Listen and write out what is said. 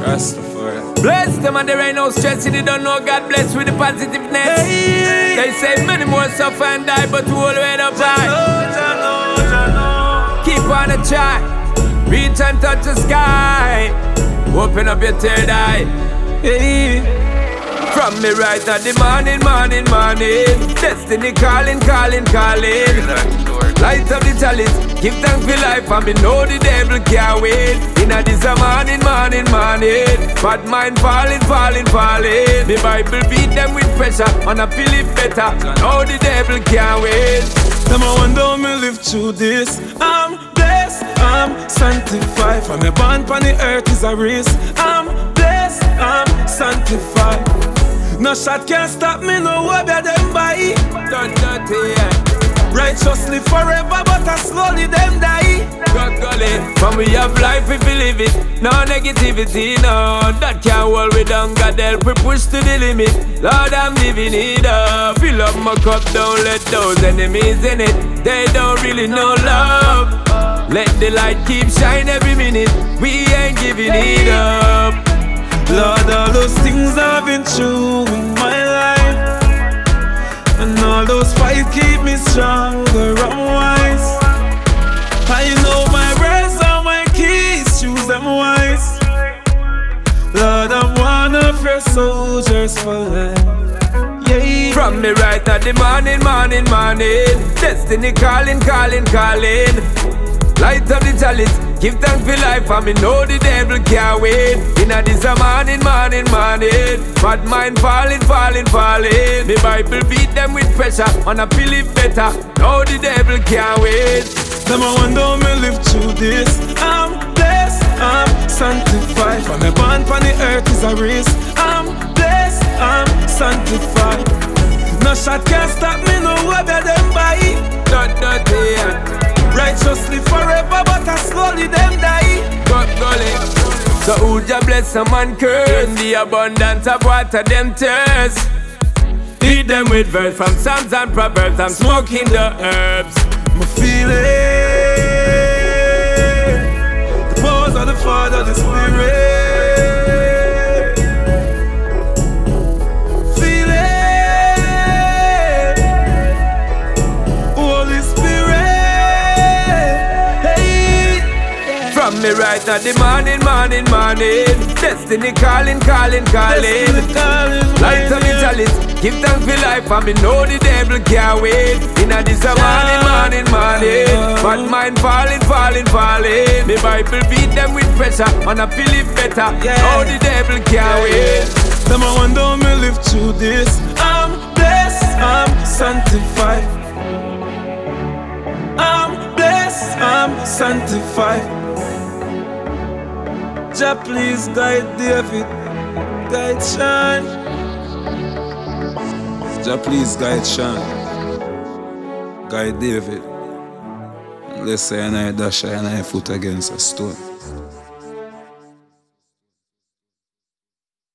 Rastafari. Bless them and there ain't no stress. They don't know God bless with the positiveness. They say many more suffer and die, but who will wait up high? Keep on the try. Reach and touch the sky. Open up your third eye. Hey. From me right at the morning. Destiny calling. Light up the chalice, give thanks for life, and me know the devil can't wait. Inna this a morning. Bad mind falling. Me Bible beat them with pressure, and I feel it better. Know the devil can't wait. Them I wonder how me live through this. I'm blessed, I'm sanctified. From me born pon the earth is a risk. I'm blessed, I'm sanctified. No shot can't stop me, no way better them by. Dirty, yeah. Righteously forever, but I slowly them die. From we have life, we believe it. No negativity, no. That can't hold we down. God help we push to the limit. Lord, I'm living it up. Fill up my cup, don't let those enemies in it. They don't really know love. Let the light keep shine every minute. We ain't giving it up. Lord, all those things I've been through in my life, and all those fights keep me stronger and wise. I know my words are my keys, choose them wise. Lord, I'm one of your soldiers for life. Yeah. From me right at the morning. Destiny calling. Light up the chalice, give thanks for life, and me know the devil can't wait. Inna this a morning. Bad mind falling. Me Bible beat them with pressure, and I feel it better. Know the devil can't wait. Them I wonder how me live through this. I'm blessed, I'm sanctified. From me born pon the earth is a risk. I'm blessed, I'm sanctified. No shot can't stop me, no way better them by. Dirty, yeah. Righteously forever, but I slowly them die. So who ya bless some man curse? In the abundance of water them thirst. Feed them with verse from Psalms and Proverbs. I'm smoking the herbs. Me feel it. The powers of the Father, the Spirit. Feel it. Holy Spirit. Hey. From me right at the morning. Destiny calling. Light up the chalice, give thanks for life, and me know the devil can't wait. Inna this a morning. Bad mind falling. Me Bible beat them with pressure, and I feel it better. Know the devil can't wait. Them I wonder how me live through this. I'm blessed, I'm sanctified. I'm blessed, I'm sanctified. Jah please guide David, guide Sean. Jah please guide Sean, guide David. Let's say I dash I foot against a stone.